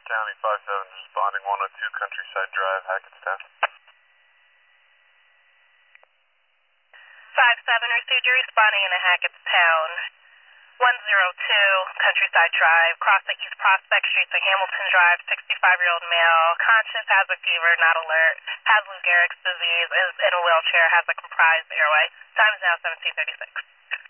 County 5-7 responding 102 Countryside Drive, Hackettstown. 5-7 received you responding in Hackettstown. 102 Countryside Drive, cross the East Prospect Street to Hamilton Drive, 65-year-old male, conscious, has a fever, not alert, has Lou Gehrig's disease, is in a wheelchair, has a comprised airway. Time is now 17:36.